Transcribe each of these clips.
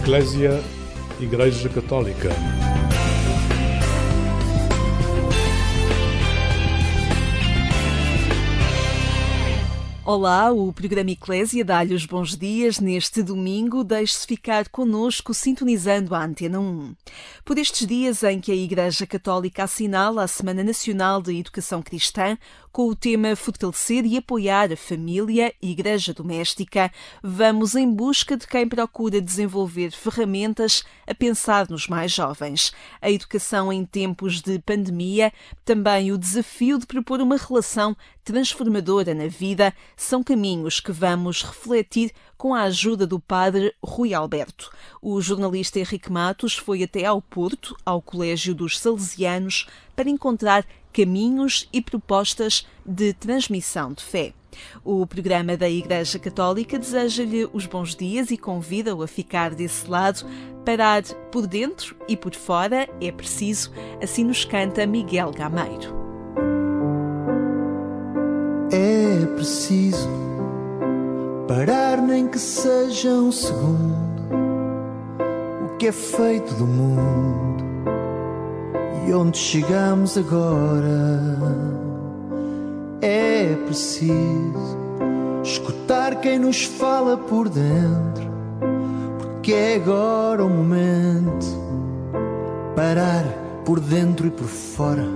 Eclésia, Igreja Católica. Olá, o programa Eclésia dá-lhe os bons dias. Neste domingo, deixe-se ficar connosco sintonizando a Antena 1. Por estes dias em que a Igreja Católica assinala a Semana Nacional de Educação Cristã, com o tema Fortalecer e Apoiar a Família e Igreja Doméstica, vamos em busca de quem procura desenvolver ferramentas a pensar nos mais jovens. A educação em tempos de pandemia, também o desafio de propor uma relação transformadora na vida, são caminhos que vamos refletir com a ajuda do padre Rui Alberto. O jornalista Henrique Matos foi até ao Porto, ao Colégio dos Salesianos, para encontrar caminhos e propostas de transmissão de fé. O programa da Igreja Católica deseja-lhe os bons dias e convida-o a ficar desse lado. Parar por dentro e por fora é preciso, assim nos canta Miguel Gameiro. É preciso parar, nem que seja um segundo, o que é feito do mundo e onde chegamos agora. É preciso escutar quem nos fala por dentro, porque é agora o momento. Parar por dentro e por fora.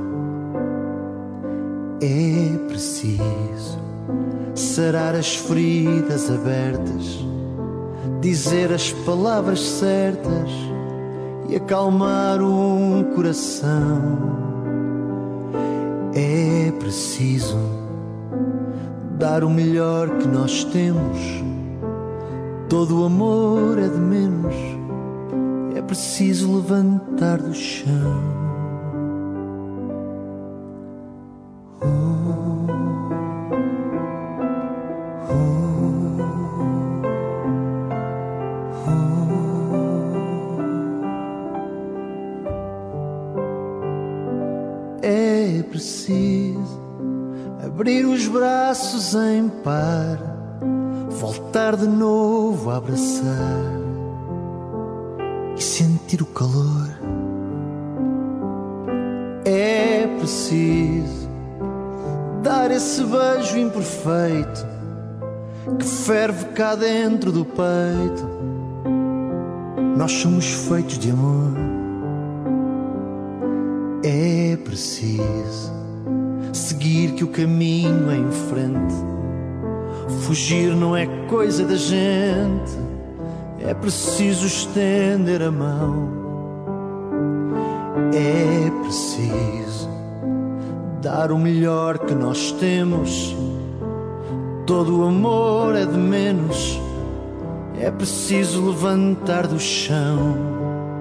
É preciso sarar as feridas abertas, dizer as palavras certas e acalmar um coração. É preciso dar o melhor que nós temos. Todo o amor é de menos. É preciso levantar do chão. É preciso abrir os braços em par, voltar de novo a abraçar e sentir o calor. É preciso dar esse beijo imperfeito que ferve cá dentro do peito. Nós somos feitos de amor. É preciso seguir que o caminho é em frente. Fugir não é coisa da gente. É preciso estender a mão. É preciso dar o melhor que nós temos. Todo o amor é de menos. É preciso levantar do chão.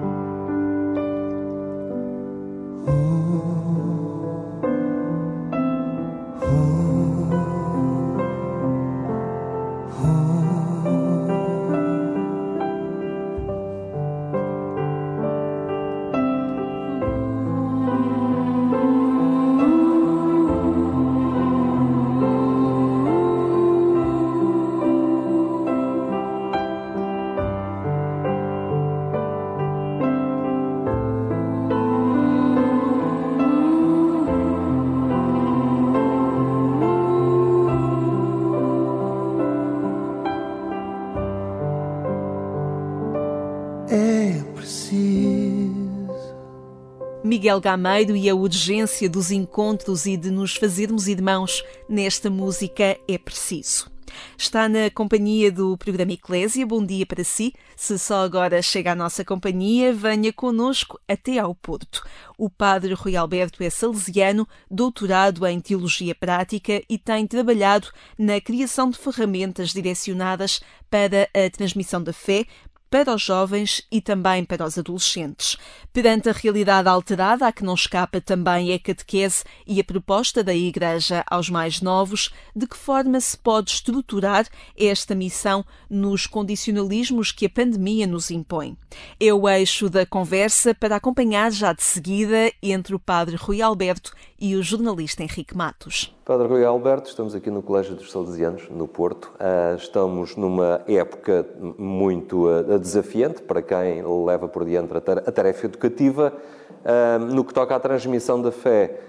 É preciso. Miguel Gameiro e a urgência dos encontros e de nos fazermos irmãos nesta música é preciso. Está na companhia do programa Eclésia. Bom dia para si. Se só agora chega à nossa companhia, venha connosco até ao Porto. O padre Rui Alberto é salesiano, doutorado em Teologia Prática e tem trabalhado na criação de ferramentas direcionadas para a transmissão da fé, para os jovens e também para os adolescentes. Perante a realidade alterada, a que não escapa também é a catequese e a proposta da Igreja aos mais novos, de que forma se pode estruturar esta missão nos condicionalismos que a pandemia nos impõe. É o eixo da conversa para acompanhar já de seguida entre o padre Rui Alberto e o jornalista Henrique Matos. Padre Rui Alberto, estamos aqui no Colégio dos Salesianos, no Porto. Estamos numa época muito desafiante para quem leva por diante a tarefa educativa. No que toca à transmissão da fé,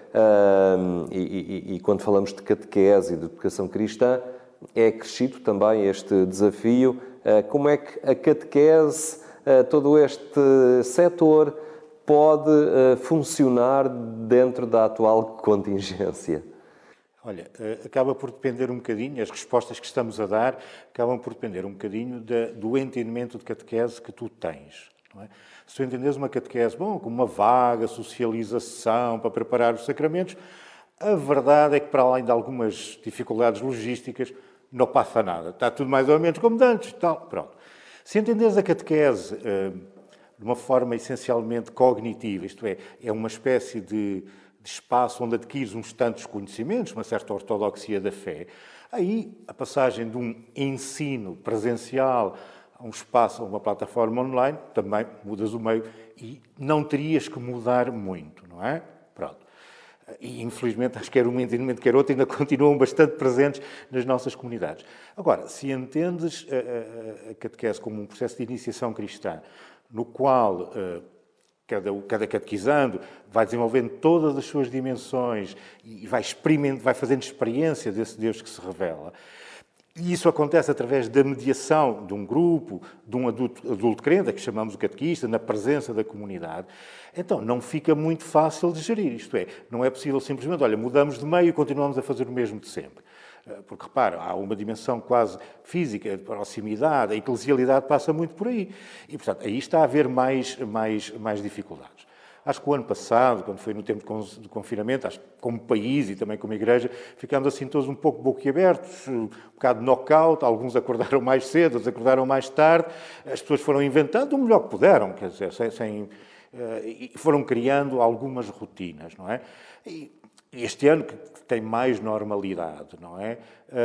e quando falamos de catequese e de educação cristã, é crescido também este desafio. Como é que a catequese, todo este setor, pode funcionar dentro da atual contingência? Olha, acaba por depender um bocadinho, as respostas que estamos a dar acabam por depender um bocadinho do entendimento de catequese que tu tens. Não é? Se tu entendes uma catequese, como uma vaga socialização para preparar os sacramentos, a verdade é que, para além de algumas dificuldades logísticas, não passa nada. Está tudo mais ou menos como antes. Tal. Pronto. Se entendes a catequese de uma forma essencialmente cognitiva, isto é uma espécie de espaço onde adquires uns tantos conhecimentos, uma certa ortodoxia da fé, aí a passagem de um ensino presencial a um espaço, a uma plataforma online, também mudas o meio e não terias que mudar muito, não é? Pronto. E, infelizmente, acho que quer um entendimento, quer outro, ainda continuam bastante presentes nas nossas comunidades. Agora, se entendes a catequese como um processo de iniciação cristã, no qual cada catequizando vai desenvolvendo todas as suas dimensões e vai fazendo experiência desse Deus que se revela. E isso acontece através da mediação de um grupo, de um adulto crente, que chamamos o catequista, na presença da comunidade. Então, não fica muito fácil de gerir. Isto é, não é possível simplesmente, olha, mudamos de meio e continuamos a fazer o mesmo de sempre. Porque, repara, há uma dimensão quase física, de proximidade, a eclesialidade passa muito por aí. E, portanto, aí está a haver mais dificuldades. Acho que o ano passado, quando foi no tempo de confinamento, acho que como país e também como igreja, ficámos assim todos um pouco boquiabertos, um bocado de knockout, alguns acordaram mais cedo, outros acordaram mais tarde, as pessoas foram inventando o melhor que puderam, quer dizer, e foram criando algumas rotinas, não é? E este ano, que tem mais normalidade, não é?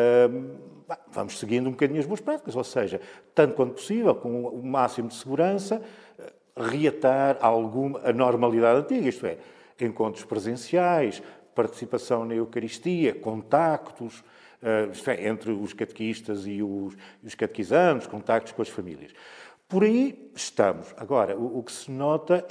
Vamos seguindo um bocadinho as boas práticas, ou seja, tanto quanto possível, com o máximo de segurança, reatar a normalidade antiga, isto é, encontros presenciais, participação na Eucaristia, contactos, isto é, entre os catequistas e os catequizandos, contactos com as famílias. Por aí estamos. Agora, o que se nota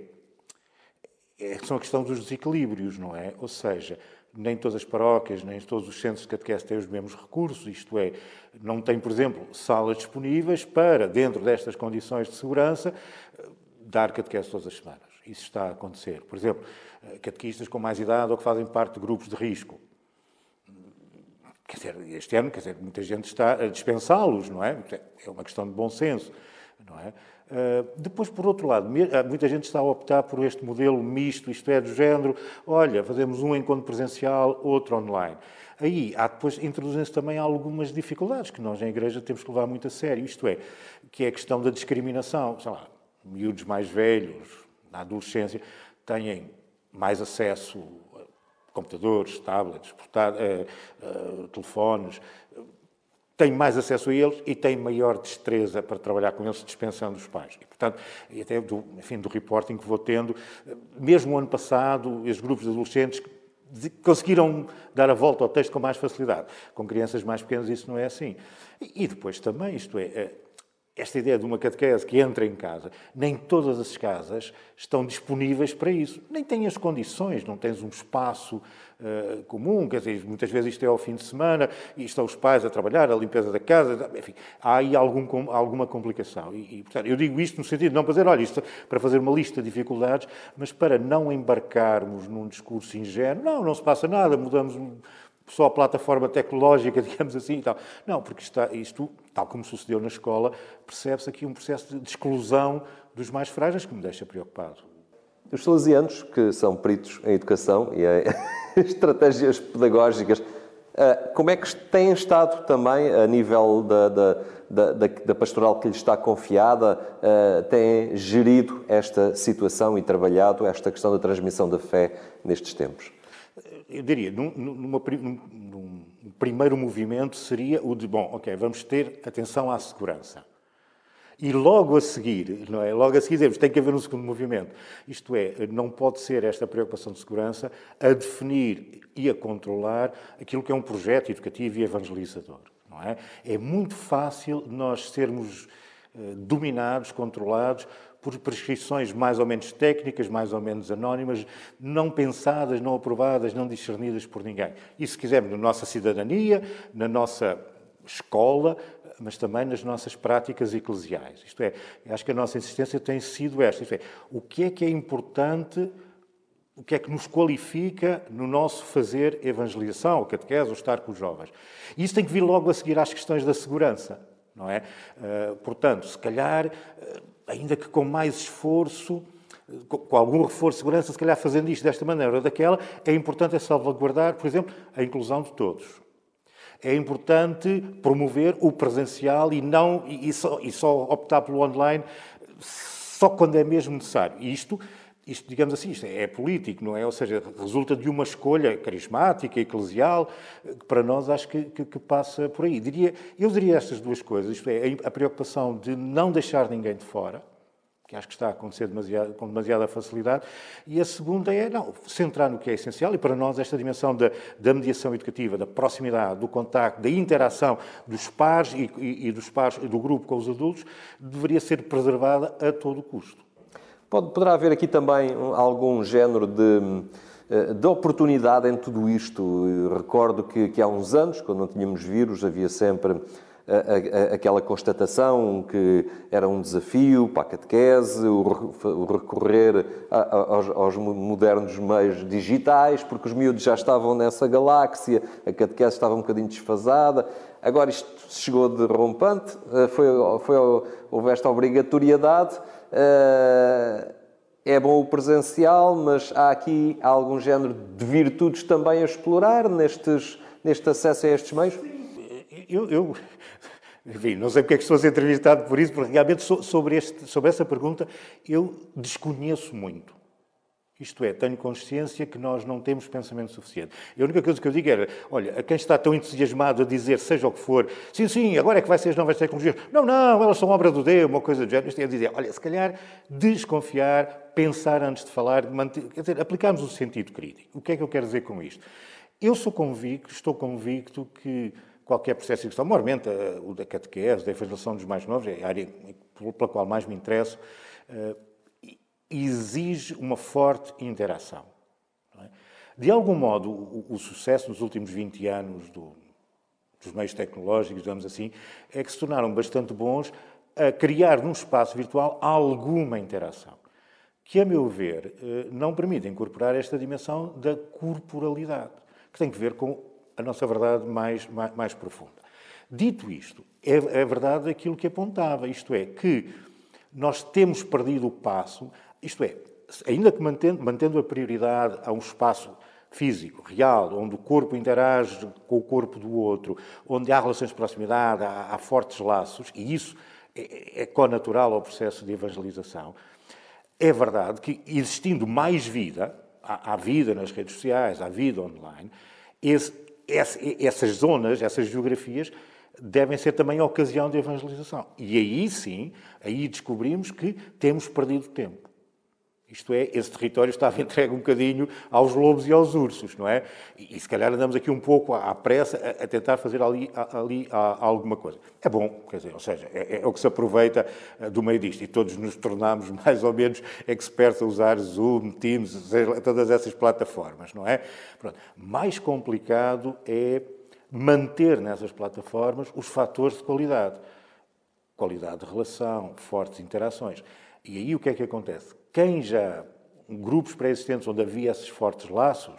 são a questão dos desequilíbrios, não é? Ou seja, nem todas as paróquias, nem todos os centros de catequese têm os mesmos recursos, isto é, não têm, por exemplo, salas disponíveis para, dentro destas condições de segurança, dar catequese todas as semanas. Isso está a acontecer. Por exemplo, catequistas com mais idade ou que fazem parte de grupos de risco. Quer dizer, este ano, muita gente está a dispensá-los, não é? É uma questão de bom senso, não é? Depois, por outro lado, muita gente está a optar por este modelo misto, isto é, do género, olha, fazemos um encontro presencial, outro online. Aí, depois introduzem-se também algumas dificuldades que nós, na Igreja, temos que levar muito a sério. Isto é, que é a questão da discriminação. Sei lá, miúdos mais velhos, na adolescência, têm mais acesso a computadores, tablets, telefones, têm mais acesso a eles e têm maior destreza para trabalhar com eles, dispensando os pais. E, portanto, e até do reporting que vou tendo, mesmo o ano passado, os grupos de adolescentes conseguiram dar a volta ao texto com mais facilidade. Com crianças mais pequenas isso não é assim. E depois também, isto é, esta ideia de uma catequese que entra em casa, nem todas as casas estão disponíveis para isso. Nem têm as condições, não tens um espaço comum, quer dizer, muitas vezes isto é ao fim de semana, e estão os pais a trabalhar, a limpeza da casa, enfim, há aí alguma complicação. E, portanto, eu digo isto no sentido de não fazer, olha, isto para fazer uma lista de dificuldades, mas para não embarcarmos num discurso ingênuo, não se passa nada, mudamos só a plataforma tecnológica, digamos assim, e tal. Não, porque isto, tal como sucedeu na escola, percebe-se aqui um processo de exclusão dos mais frágeis que me deixa preocupado. Os salesianos, que são peritos em educação e em estratégias pedagógicas, como é que têm estado também, a nível da pastoral que lhes está confiada, têm gerido esta situação e trabalhado esta questão da transmissão da fé nestes tempos? Eu diria, num primeiro movimento seria o de, vamos ter atenção à segurança. E logo a seguir, não é? Logo a seguir dizemos, tem que haver um segundo movimento. Isto é, não pode ser esta preocupação de segurança a definir e a controlar aquilo que é um projeto educativo e evangelizador, não é? É muito fácil nós sermos dominados, controlados por prescrições mais ou menos técnicas, mais ou menos anónimas, não pensadas, não aprovadas, não discernidas por ninguém. E se quisermos, na nossa cidadania, na nossa escola, mas também nas nossas práticas eclesiais. Isto é, acho que a nossa insistência tem sido esta. Isto é importante, o que é que nos qualifica no nosso fazer evangelização, o catequese, o estar com os jovens. E isso tem que vir logo a seguir às questões da segurança, não é? Portanto, se calhar, ainda que com mais esforço, com algum reforço de segurança, se calhar fazendo isto desta maneira ou daquela, é importante salvaguardar, por exemplo, a inclusão de todos. É importante promover o presencial e só optar pelo online só quando é mesmo necessário. Isto, digamos assim, isto é político, não é? Ou seja, resulta de uma escolha carismática, eclesial, que para nós acho que passa por aí. Eu diria estas duas coisas, isto é, a preocupação de não deixar ninguém de fora, que acho que está a acontecer com demasiada facilidade, e a segunda é centrar no que é essencial, e para nós esta dimensão da mediação educativa, da proximidade, do contacto, da interação dos pares e dos pares do grupo com os adultos, deveria ser preservada a todo custo. Poderá haver aqui também algum género de oportunidade em tudo isto. Eu recordo que há uns anos, quando não tínhamos vírus, havia sempre aquela constatação que era um desafio para a catequese, o recorrer aos modernos meios digitais, porque os miúdos já estavam nessa galáxia, a catequese estava um bocadinho desfasada. Agora isto chegou de rompante, houve esta obrigatoriedade. É bom o presencial, mas há aqui algum género de virtudes também a explorar neste acesso a estes meios? Enfim, não sei porque é que estou a ser entrevistado por isso, porque realmente sobre essa pergunta eu desconheço muito. Isto é, tenho consciência que nós não temos pensamento suficiente. E a única coisa que eu digo era, olha, a quem está tão entusiasmado a dizer, seja o que for, sim, agora é que vai ser as novas tecnologias. Não, elas são obra do Deus, uma coisa do género. Isto é dizer, olha, se calhar desconfiar, pensar antes de falar, quer dizer, aplicarmos o sentido crítico. O que é que eu quero dizer com isto? Eu estou convicto que qualquer processo de educação, maiormente o da catequese, da evangelização dos mais novos, é a área pela qual mais me interesso, exige uma forte interação. Não é? De algum modo, o sucesso nos últimos 20 anos dos meios tecnológicos, digamos assim, é que se tornaram bastante bons a criar num espaço virtual alguma interação, que, a meu ver, não permite incorporar esta dimensão da corporalidade, que tem que ver com a nossa verdade mais profunda. Dito isto, é verdade aquilo que apontava, isto é, que nós temos perdido o passo, isto é, ainda que mantendo a prioridade a um espaço físico, real, onde o corpo interage com o corpo do outro, onde há relações de proximidade, há fortes laços, e isso é connatural ao processo de evangelização, é verdade que, existindo mais vida, há vida nas redes sociais, há vida online, essas zonas, essas geografias, devem ser também a ocasião de evangelização. E aí sim, aí descobrimos que temos perdido tempo. Isto é, esse território estava entregue um bocadinho aos lobos e aos ursos, não é? E se calhar andamos aqui um pouco à pressa a tentar fazer ali alguma coisa. É bom, quer dizer, ou seja, é o que se aproveita do meio disto. E todos nos tornamos mais ou menos expertos a usar Zoom, Teams, todas essas plataformas, não é? Pronto. Mais complicado é manter nessas plataformas os fatores de qualidade. Qualidade de relação, fortes interações. E aí o que é que acontece? Grupos pré-existentes onde havia esses fortes laços,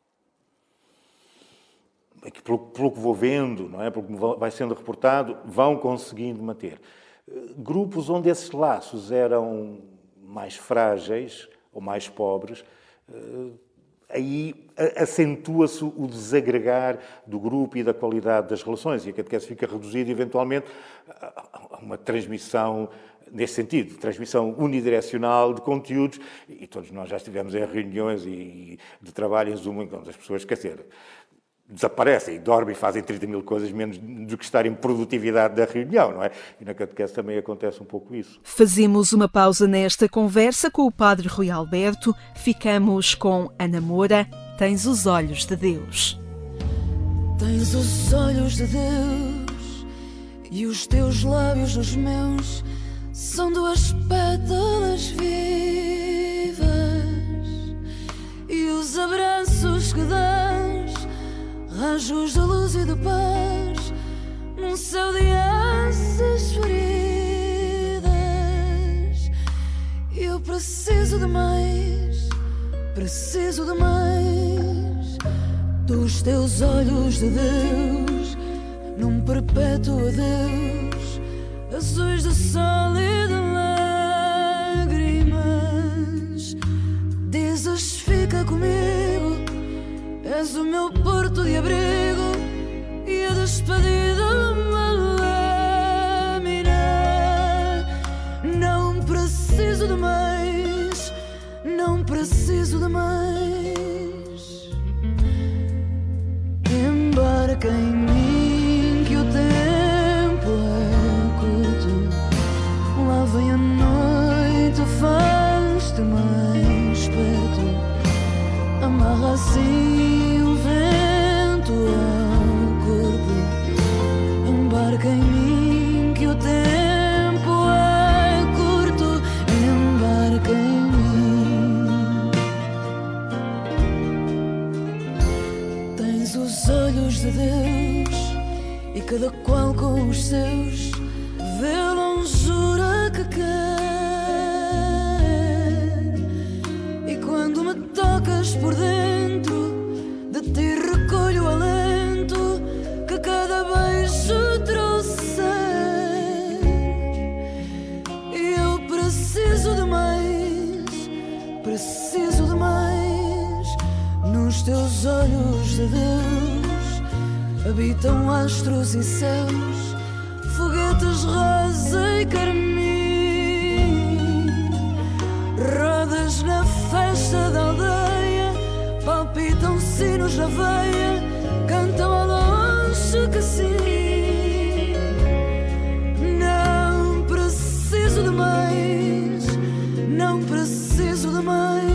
pelo que vou vendo, não é? Pelo que vai sendo reportado, vão conseguindo manter. Grupos onde esses laços eram mais frágeis ou mais pobres, aí acentua-se o desagregar do grupo e da qualidade das relações, e a catequese fica reduzida, eventualmente, a uma transmissão, nesse sentido, transmissão unidirecional de conteúdos, e todos nós já estivemos em reuniões de trabalho em Zoom, onde as pessoas, quer dizer, desaparecem e dormem e fazem 30 mil coisas menos do que estar em produtividade da reunião, não é? E na catequese também acontece um pouco isso. Fazemos uma pausa nesta conversa com o Padre Rui Alberto. Ficamos com Ana Moura. Tens os olhos de Deus. Tens os olhos de Deus e os teus lábios nos meus são duas pétalas vivas, e os abraços que dás, rajos de luz e de paz, num céu de asas feridas. Eu preciso de mais dos teus olhos de Deus, num perpétuo adeus, azuis de sol e de lágrimas. Dizes fica comigo, és o meu porto de abrigo e a despedida uma lâmina. Não preciso de mais, não preciso de mais. Embarca em mim que o tempo é curto, lá vem a noite, faz-te mais perto, amarra assim o vento ao corpo. Embarca em mim que o tempo é curto, embarca em mim. Tens os olhos de Deus e cada qual com os seus vê a longura que quer. E quando me tocas por dentro, de ti recolho o alento que cada beijo trouxer. E eu preciso de mais, preciso de mais. Nos teus olhos de Deus habitam astros e céus, foguetes rosa e carmim. Rodas na festa da aldeia, palpitam sinos na veia, cantam ao longe que sim. Não preciso de mais, não preciso de mais.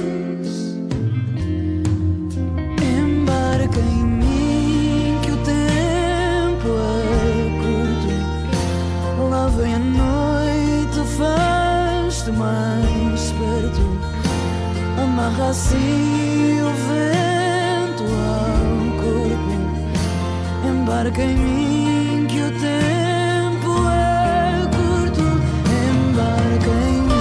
Embarca em mim que o tempo é curto, lá vem a noite, faz-te mais perto, amarra assim o vento ao corpo. Embarca em mim que o tempo é curto, embarca em mim.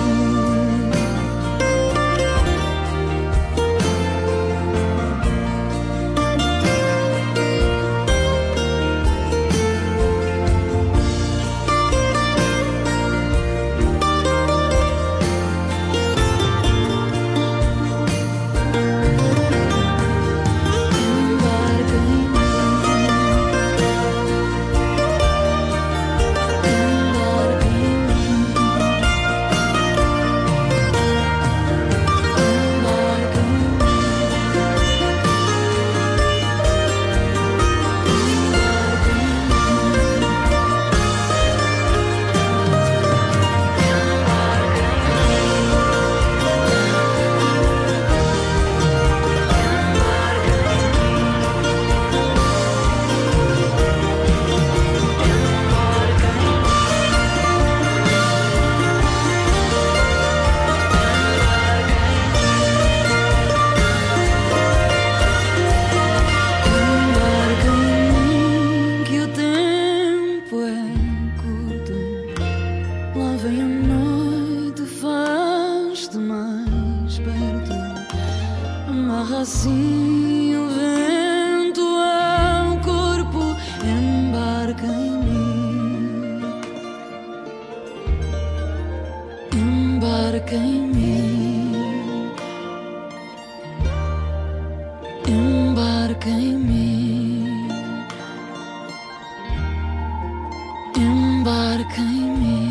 Assim o vento ao corpo, embarca em mim, embarca em mim, embarca em mim, embarca em mim.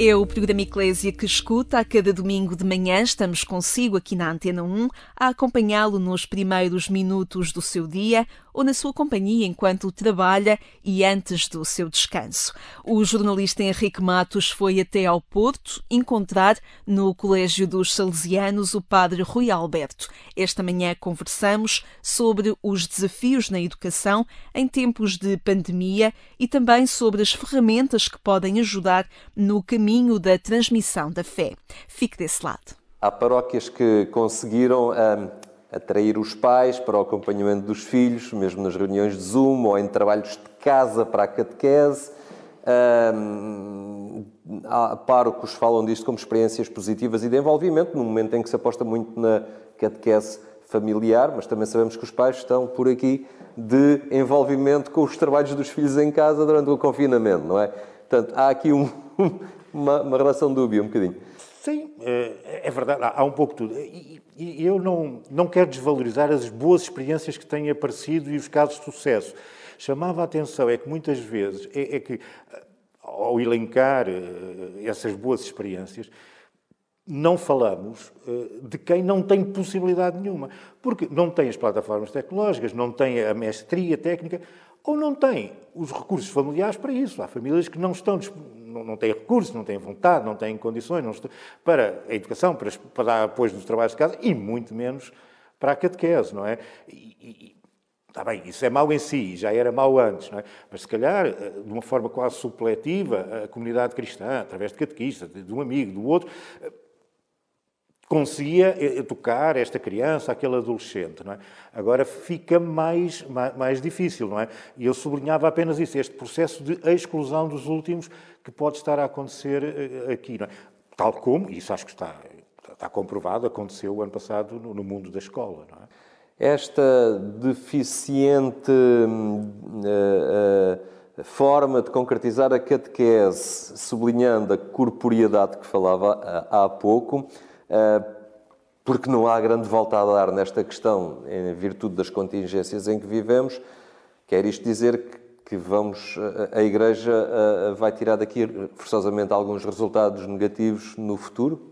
É o programa Eclésia que escuta a cada domingo de manhã. Estamos consigo aqui na Antena 1 a acompanhá-lo nos primeiros minutos do seu dia ou na sua companhia enquanto trabalha e antes do seu descanso. O jornalista Henrique Matos foi até ao Porto encontrar no Colégio dos Salesianos o padre Rui Alberto. Esta manhã conversamos sobre os desafios na educação em tempos de pandemia e também sobre as ferramentas que podem ajudar no caminho da transmissão da fé. Fique desse lado. Há paróquias que conseguiram atrair os pais para o acompanhamento dos filhos, mesmo nas reuniões de Zoom ou em trabalhos de casa para a catequese. Há párocos que falam disto como experiências positivas e de envolvimento, no momento em que se aposta muito na catequese familiar, mas também sabemos que os pais estão por aqui de envolvimento com os trabalhos dos filhos em casa durante o confinamento, não é? Portanto, há aqui uma relação dúbia, um bocadinho. Sim, é verdade, há um pouco tudo. E eu não quero desvalorizar as boas experiências que têm aparecido e os casos de sucesso. Chamava a atenção é que muitas vezes, que ao elencar essas boas experiências, não falamos de quem não tem possibilidade nenhuma. Porque não tem as plataformas tecnológicas, não tem a mestria técnica, ou não tem os recursos familiares para isso. Há famílias que não têm recursos, não têm vontade, não têm condições para a educação, para dar apoio nos trabalhos de casa e muito menos para a catequese, não é? Está bem, isso é mau em si, já era mau antes, não é? Mas se calhar, de uma forma quase supletiva, a comunidade cristã, através de catequistas, de um amigo, do outro, conseguia tocar esta criança, aquele adolescente, não é? Agora fica mais difícil, não é? E eu sublinhava apenas isso, este processo de exclusão dos últimos que pode estar a acontecer aqui, não é? Tal como, e isso acho que está comprovado, aconteceu o ano passado no mundo da escola, não é? Esta deficiente forma de concretizar a catequese, sublinhando a corporeidade que falava há pouco, porque não há grande volta a dar nesta questão, em virtude das contingências em que vivemos, quer isto dizer que a Igreja vai tirar daqui forçosamente alguns resultados negativos no futuro?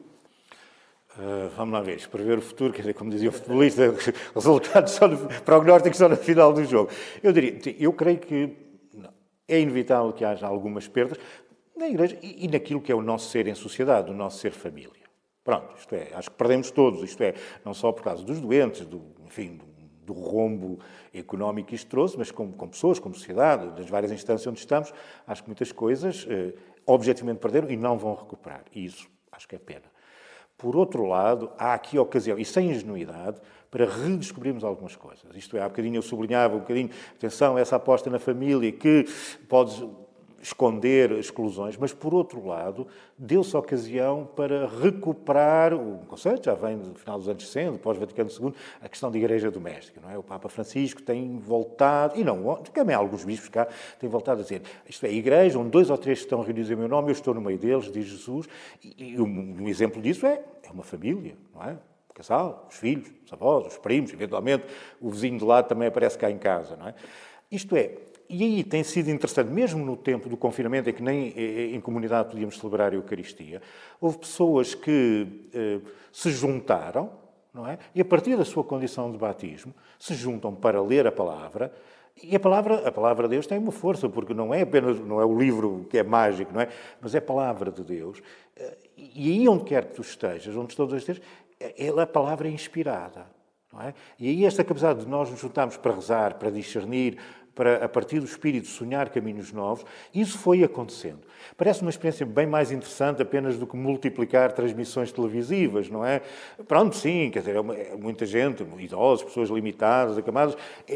Vamos lá ver, prever o futuro, quer dizer, como dizia o futebolista, resultados prognósticos só no final do jogo. Eu creio que é inevitável que haja algumas perdas na Igreja e naquilo que é o nosso ser em sociedade, o nosso ser família. Pronto, isto é, acho que perdemos todos, isto é, não só por causa dos doentes, do rombo económico que isto trouxe, mas como pessoas, como sociedade, das várias instâncias onde estamos, acho que muitas coisas objetivamente perderam e não vão recuperar. E isso acho que é pena. Por outro lado, há aqui ocasião, e sem ingenuidade, para redescobrirmos algumas coisas. Isto é, há bocadinho eu sublinhava atenção, essa aposta na família que pode esconder exclusões, mas, por outro lado, deu-se ocasião para recuperar o conceito, já vem do final dos anos 60, pós-Vaticano II, a questão da Igreja Doméstica, não é? O Papa Francisco tem voltado, e não, também alguns bispos cá, têm voltado a dizer, isto é, a Igreja, onde 2 ou 3 estão reunidos em meu nome, eu estou no meio deles, diz Jesus, e um exemplo disso é uma família, não é? O casal, os filhos, os avós, os primos, eventualmente o vizinho de lado também aparece cá em casa, não é? Isto é, e aí tem sido interessante, mesmo no tempo do confinamento, em que nem em comunidade podíamos celebrar a Eucaristia, houve pessoas que se juntaram, não é? E a partir da sua condição de batismo, se juntam para ler a palavra, e a palavra de Deus tem uma força, porque não é o livro que é mágico, não é? Mas é a palavra de Deus. E aí onde quer que tu estejas, onde todos estejas, a palavra é inspirada, não é? E aí esta capacidade de nós nos juntarmos para rezar, para discernir, para, a partir do Espírito, sonhar caminhos novos, isso foi acontecendo. Parece uma experiência bem mais interessante apenas do que multiplicar transmissões televisivas, não é? Pronto, sim, quer dizer, é muita gente, idosos, pessoas limitadas, acamadas,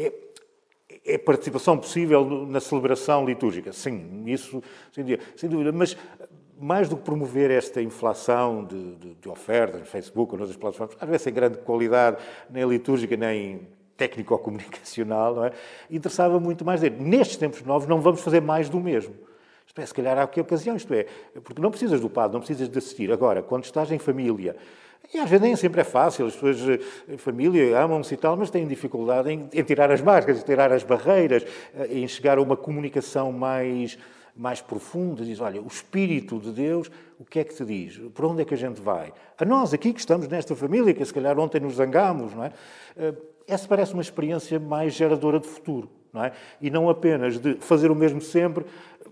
é participação possível na celebração litúrgica. Sim, isso, sem dúvida, mas mais do que promover esta inflação de ofertas no Facebook ou noutras plataformas, às vezes sem grande qualidade, nem litúrgica, nem técnico-comunicacional, não é? Interessava muito mais dizer, nestes tempos novos não vamos fazer mais do mesmo. Isto é, se calhar há que ocasião, isto é, porque não precisas do padre, não precisas de assistir. Agora, quando estás em família, e às vezes nem sempre é fácil, as pessoas em família amam-se e tal, mas têm dificuldade em tirar as máscaras, em tirar as barreiras, em chegar a uma comunicação mais mais profunda, diz, olha, o Espírito de Deus, o que é que te diz? Por onde é que a gente vai? A nós aqui que estamos nesta família, que se calhar ontem nos zangámos, não é? Essa parece uma experiência mais geradora de futuro, não é? E não apenas de fazer o mesmo sempre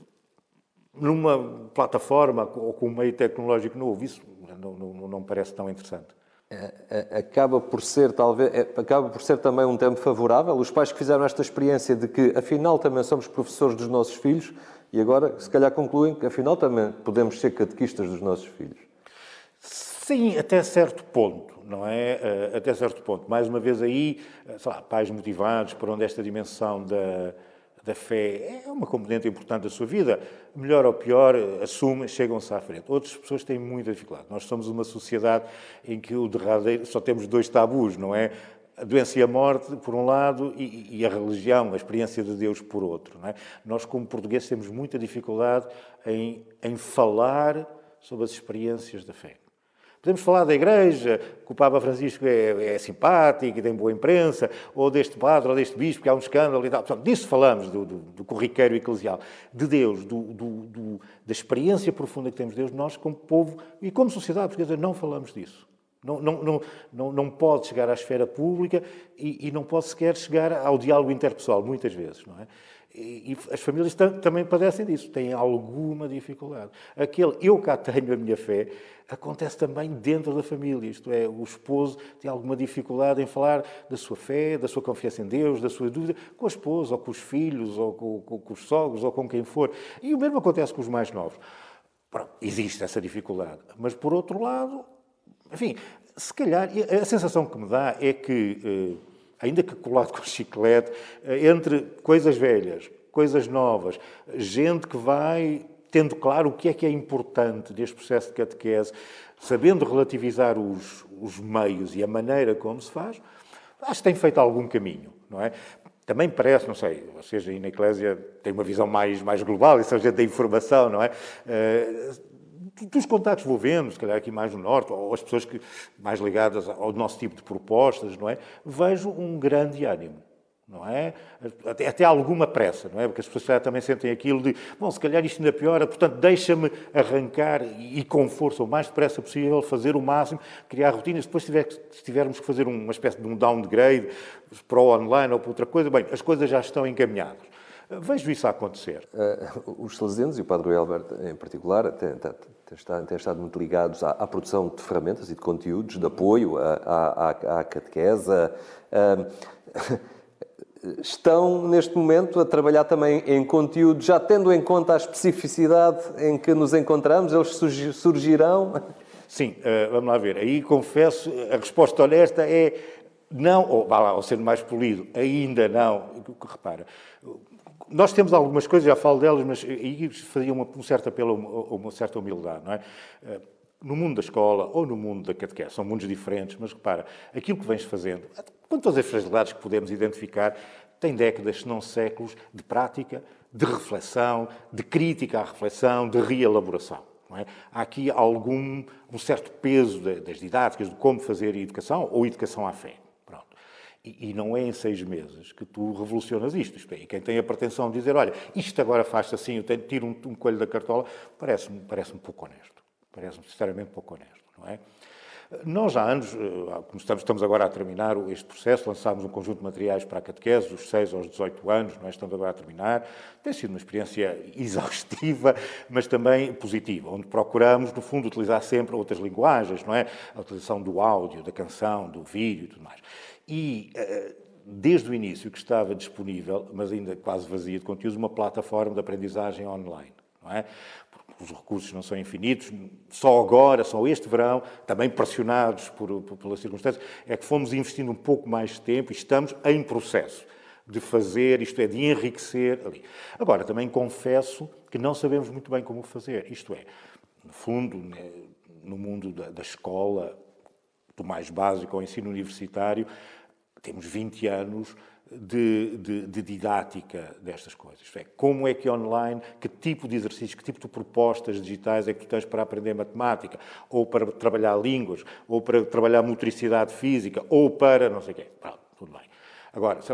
numa plataforma ou com um meio tecnológico novo. Isso não me parece tão interessante. Acaba por ser também um tempo favorável. Os pais que fizeram esta experiência de que, afinal, também somos professores dos nossos filhos e agora, se calhar, concluem que, afinal, também podemos ser catequistas dos nossos filhos. Sim, até certo ponto, não é? Até certo ponto. Mais uma vez aí, sei lá, pais motivados por onde esta dimensão da fé é uma componente importante da sua vida, melhor ou pior, assumem, chegam-se à frente. Outras pessoas têm muita dificuldade. Nós somos uma sociedade em que o derradeiro, só temos 2 tabus, não é? A doença e a morte, por um lado, e a religião, a experiência de Deus, por outro. Não é? Nós, como portugueses, temos muita dificuldade em falar sobre as experiências da fé. Podemos falar da Igreja, que o Papa Francisco é simpático e tem boa imprensa, ou deste padre, ou deste bispo, que há um escândalo e tal. Portanto, disso falamos, do corriqueiro eclesial. De Deus, da experiência profunda que temos de Deus, nós, como povo e como sociedade portuguesa, não falamos disso. Não pode chegar à esfera pública e não pode sequer chegar ao diálogo interpessoal, muitas vezes, não é? E as famílias também padecem disso, têm alguma dificuldade. Aquele eu cá tenho a minha fé acontece também dentro da família, isto é, o esposo tem alguma dificuldade em falar da sua fé, da sua confiança em Deus, da sua dúvida, com a esposa, ou com os filhos, ou com os sogros, ou com quem for. E o mesmo acontece com os mais novos. Pronto, existe essa dificuldade. Mas, por outro lado, enfim, se calhar, a sensação que me dá é que, ainda que colado com chiclete, entre coisas velhas, coisas novas, gente que vai tendo claro o que é importante deste processo de catequese, sabendo relativizar os meios e a maneira como se faz, acho que tem feito algum caminho, não é? Também parece, não sei, vocês aí na Eclésia têm uma visão mais global, e são gente da informação, não é? Dos contactos vou vendo, se calhar aqui mais no Norte, ou as pessoas mais ligadas ao nosso tipo de propostas, não é? Vejo um grande ânimo, não é? Até alguma pressa, não é? Porque as pessoas também sentem aquilo de, bom, se calhar isto ainda piora, portanto, deixa-me arrancar e com força, o mais depressa possível, fazer o máximo, criar rotinas. Depois, se tivermos que fazer uma espécie de um downgrade para o online ou para outra coisa, bem, as coisas já estão encaminhadas. Vejo isso a acontecer. Os salesianos, e o Padre Albert em particular, têm estado muito ligados à produção de ferramentas e de conteúdos, de apoio à catequese. Estão, neste momento, a trabalhar também em conteúdo, já tendo em conta a especificidade em que nos encontramos? Eles surgirão? Sim, vamos lá ver. Aí, confesso, a resposta honesta é não, ou vá lá, ao ser mais polido, ainda não. Repara, nós temos algumas coisas, já falo delas, mas aí fazia um certo apelo a uma certa humildade, não é? No mundo da escola ou no mundo da catequese, são mundos diferentes, mas repara, aquilo que vens fazendo, com todas as fragilidades que podemos identificar, tem décadas, se não séculos, de prática, de reflexão, de crítica à reflexão, de reelaboração. Não é? Há aqui um certo peso das didáticas, de como fazer educação ou educação à fé. Pronto. E não é em 6 meses que tu revolucionas isto. Isto é, e quem tem a pretensão de dizer, olha, isto agora faz-se assim, eu tiro um coelho da cartola, parece-me pouco honesto. Parece-me sinceramente pouco honesto, não é? Nós, há anos, como estamos agora a terminar este processo, lançámos um conjunto de materiais para a catequese, dos 6 aos 18 anos, não é? Estamos agora a terminar. Tem sido uma experiência exaustiva, mas também positiva, onde procuramos, no fundo, utilizar sempre outras linguagens, não é? A utilização do áudio, da canção, do vídeo e tudo mais. E, desde o início, que estava disponível, mas ainda quase vazia de conteúdos, uma plataforma de aprendizagem online, não é? Os recursos não são infinitos, só agora, só este verão, também pressionados pelas circunstâncias, é que fomos investindo um pouco mais de tempo e estamos em processo de fazer, isto é, de enriquecer ali. Agora, também confesso que não sabemos muito bem como fazer, isto é, no fundo, no mundo da escola, do mais básico ao ensino universitário, temos 20 anos de didática destas coisas. Isto é, como é que online, que tipo de exercícios, que tipo de propostas digitais é que tu tens para aprender matemática, ou para trabalhar línguas, ou para trabalhar motricidade física, ou para não sei o quê. Pronto, tudo bem. Agora, sei lá,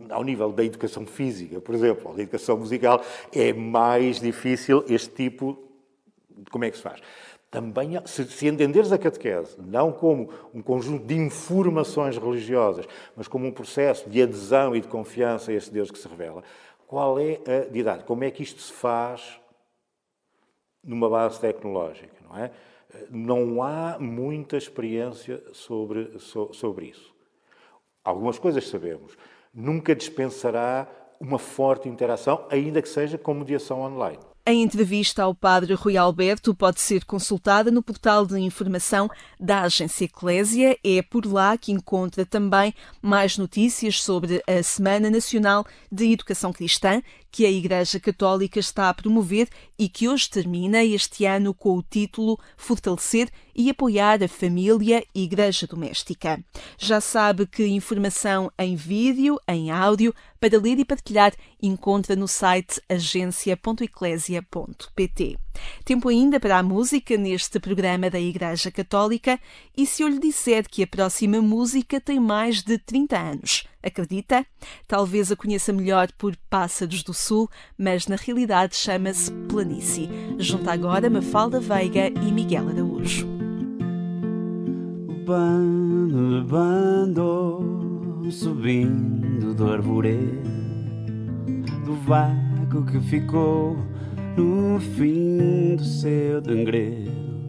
ao nível da educação física, por exemplo, ou da educação musical, é mais difícil este tipo de como é que se faz. Também, se entenderes a catequese não como um conjunto de informações religiosas, mas como um processo de adesão e de confiança a este Deus que se revela, qual é a didática? Como é que isto se faz numa base tecnológica, não é? Não há muita experiência sobre isso. Algumas coisas sabemos. Nunca dispensará uma forte interação, ainda que seja com mediação online. A entrevista ao padre Rui Alberto pode ser consultada no portal de informação da Agência Eclésia. É por lá que encontra também mais notícias sobre a Semana Nacional de Educação Cristã, que a Igreja Católica está a promover e que hoje termina este ano com o título Fortalecer e Apoiar a Família e Igreja Doméstica. Já sabe que informação em vídeo, em áudio, para ler e partilhar, encontra no site agencia.eclesia.pt. Tempo ainda para a música neste programa da Igreja Católica, e se eu lhe disser que a próxima música tem mais de 30 anos, acredita? Talvez a conheça melhor por Pássaros do Sul, mas na realidade chama-se Planície. Junta agora Mafalda Veiga e Miguel Araújo. Bando, subindo do arvoredo, do vácuo que ficou no fim do seu degredo,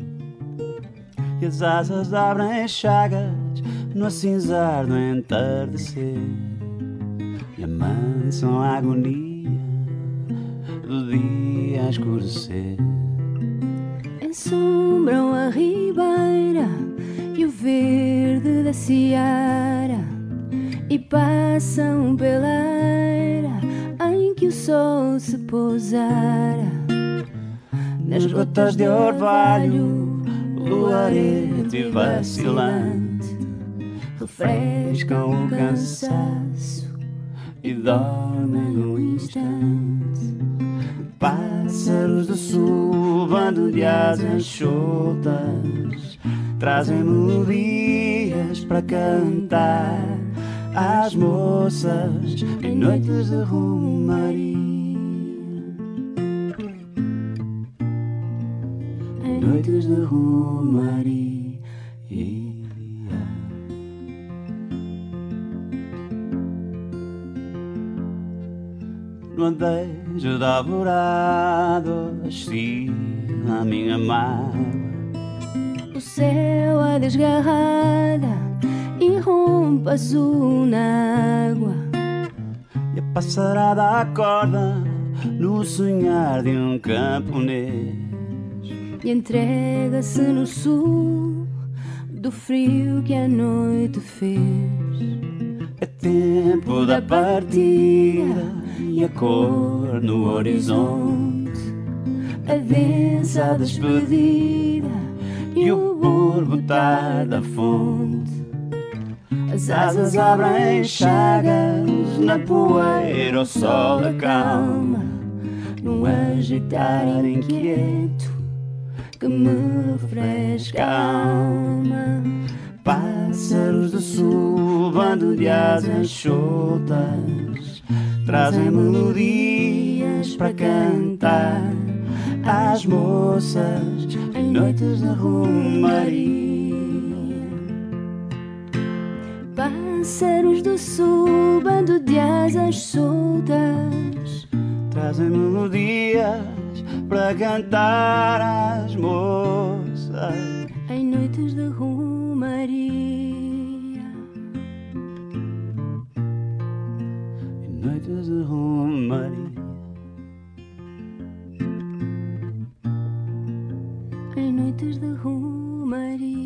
e as asas abrem chagas no acinzar do entardecer, e amansam a agonia do dia a escurecer. Ensombram a ribeira e o verde da seara, e passam pela eira em que o sol se pousara. Nas gotas de orvalho, luarete vacilante refrescam o cansaço e dormem num instante. Pássaros do sul, bando de asas soltas, trazem melodias para cantar às moças em noites de romaria. Em noites de romaria. No andejo da alvorada oscila a minha mágoa. O céu é desgarrada e rompe azul na água, E a passarada acorda no sonhar de um camponês, e entrega-se no sul do frio que a noite fez. É tempo da partida e a cor no horizonte, A densa despedida e o borbotar da fonte. As asas abrem chagas na poeira, o sol acalma num agitar inquieto que me refresca a alma. Pássaros do sul, bando de asas soltas, trazem melodias para cantar às moças em noites de romaria. Pássaros do sul, bando de asas soltas, trazem melodias para cantar às moças em noites de romaria. em noites de romaria. Em noites de romaria.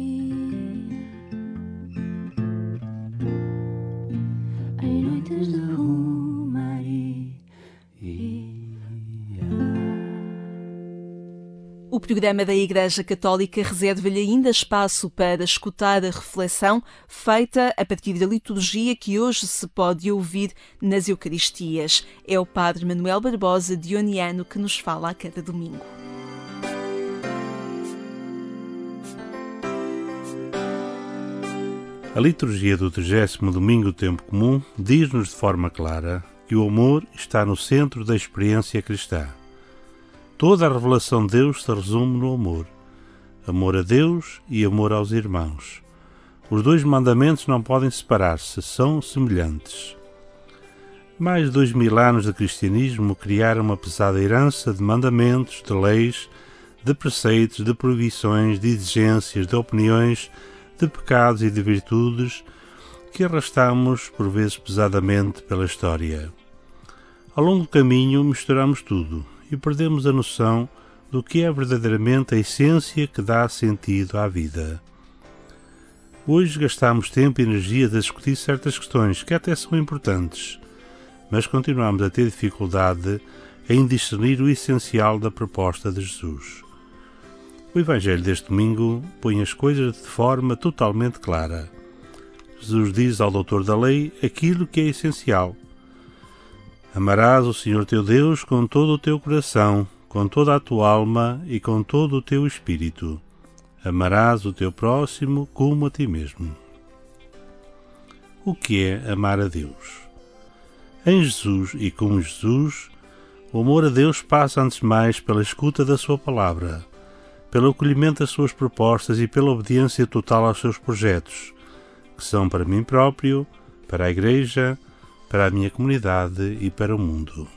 Em noites de romaria. O programa da Igreja Católica reserva-lhe ainda espaço para escutar a reflexão feita a partir da liturgia que hoje se pode ouvir nas Eucaristias. É o Padre Manuel Barbosa Dioniano que nos fala a cada domingo. A liturgia do 30º domingo do tempo comum diz-nos de forma clara que o amor está no centro da experiência cristã. Toda a revelação de Deus se resume no amor. Amor a Deus e amor aos irmãos. Os dois mandamentos não podem separar-se, são semelhantes. Mais de 2000 anos de cristianismo criaram uma pesada herança de mandamentos, de leis, de preceitos, de proibições, de exigências, de opiniões, de pecados e de virtudes que arrastamos, por vezes pesadamente, pela história. Ao longo do caminho misturamos tudo e perdemos a noção do que é verdadeiramente a essência que dá sentido à vida. Hoje gastamos tempo e energia a discutir certas questões que até são importantes, mas continuamos a ter dificuldade em discernir o essencial da proposta de Jesus. O Evangelho deste domingo põe as coisas de forma totalmente clara. Jesus diz ao doutor da lei aquilo que é essencial. Amarás o Senhor teu Deus com todo o teu coração, com toda a tua alma e com todo o teu espírito. Amarás o teu próximo como a ti mesmo. O que é amar a Deus? Em Jesus e com Jesus, o amor a Deus passa antes de mais pela escuta da sua palavra, pelo acolhimento das suas propostas e pela obediência total aos seus projetos, que são para mim próprio, para a Igreja, para a minha comunidade e para o mundo.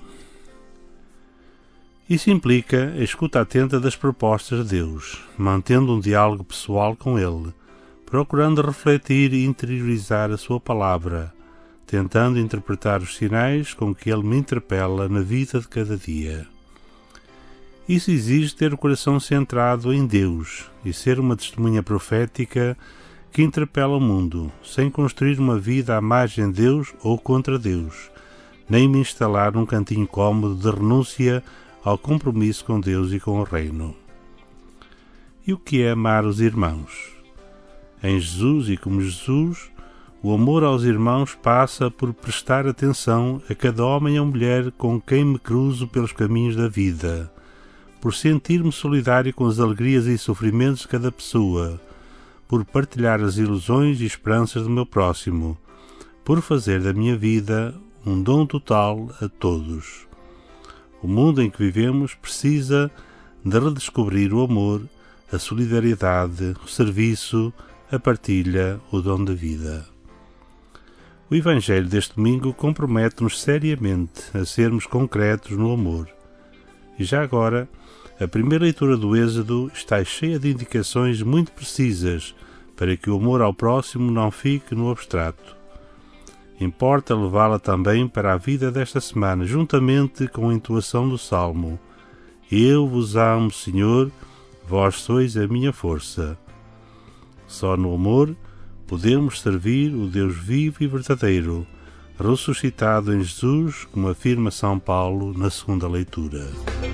Isso implica a escuta atenta das propostas de Deus, mantendo um diálogo pessoal com Ele, procurando refletir e interiorizar a sua palavra, tentando interpretar os sinais com que Ele me interpela na vida de cada dia. Isso exige ter o coração centrado em Deus e ser uma testemunha profética que interpela o mundo, sem construir uma vida à margem de Deus ou contra Deus, nem me instalar num cantinho cómodo de renúncia ao compromisso com Deus e com o Reino. E o que é amar os irmãos? Em Jesus e como Jesus, o amor aos irmãos passa por prestar atenção a cada homem ou mulher com quem me cruzo pelos caminhos da vida, por sentir-me solidário com as alegrias e sofrimentos de cada pessoa, por partilhar as ilusões e esperanças do meu próximo, por fazer da minha vida um dom total a todos. O mundo em que vivemos precisa de redescobrir o amor, a solidariedade, o serviço, a partilha, o dom da vida. O Evangelho deste domingo compromete-nos seriamente a sermos concretos no amor. E já agora, a primeira leitura do Êxodo está cheia de indicações muito precisas para que o amor ao próximo não fique no abstrato. Importa levá-la também para a vida desta semana, juntamente com a entoação do Salmo. Eu vos amo, Senhor, vós sois a minha força. Só no amor podemos servir o Deus vivo e verdadeiro, ressuscitado em Jesus, como afirma São Paulo na segunda leitura.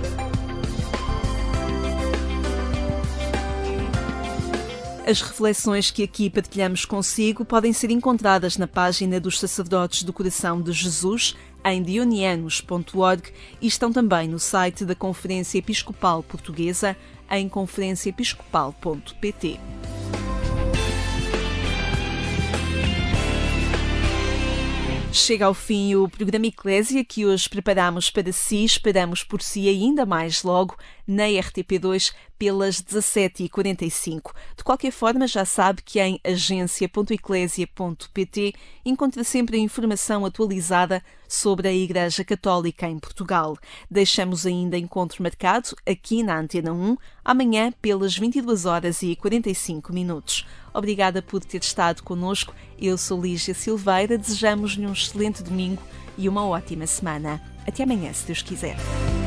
As reflexões que aqui partilhamos consigo podem ser encontradas na página dos Sacerdotes do Coração de Jesus, em dionianos.org, e estão também no site da Conferência Episcopal Portuguesa, em conferenciaepiscopal.pt. Chega ao fim o programa Eclésia que hoje preparamos para si. Esperamos por si ainda mais logo na RTP2 pelas 17h45. De qualquer forma, já sabe que em agência.eclésia.pt encontra sempre a informação atualizada sobre a Igreja Católica em Portugal. Deixamos ainda encontro marcado aqui na Antena 1, amanhã pelas 22h45. Obrigada por ter estado connosco. Eu sou Lígia Silveira. Desejamos-lhe um excelente domingo e uma ótima semana. Até amanhã, se Deus quiser.